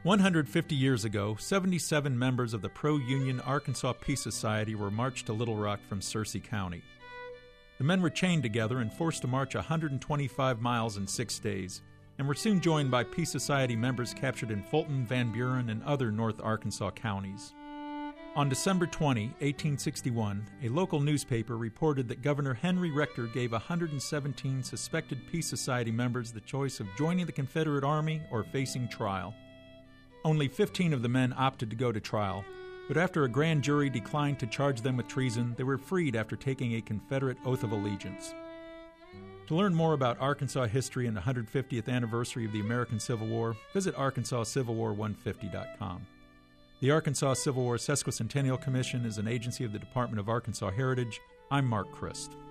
150 years ago, 77 members of the pro-Union Arkansas Peace Society were marched to Little Rock from Searcy County. The men were chained together and forced to march 125 miles in 6 days, and were soon joined by Peace Society members captured in Fulton, Van Buren, and other North Arkansas counties. On December 20, 1861, a local newspaper reported that Governor Henry Rector gave 117 suspected Peace Society members the choice of joining the Confederate Army or facing trial. Only 15 of the men opted to go to trial, but after a grand jury declined to charge them with treason, they were freed after taking a Confederate oath of allegiance. To learn more about Arkansas history and the 150th anniversary of the American Civil War, visit arkansascivilwar150.com. The Arkansas Civil War Sesquicentennial Commission is an agency of the Department of Arkansas Heritage. I'm Mark Christ.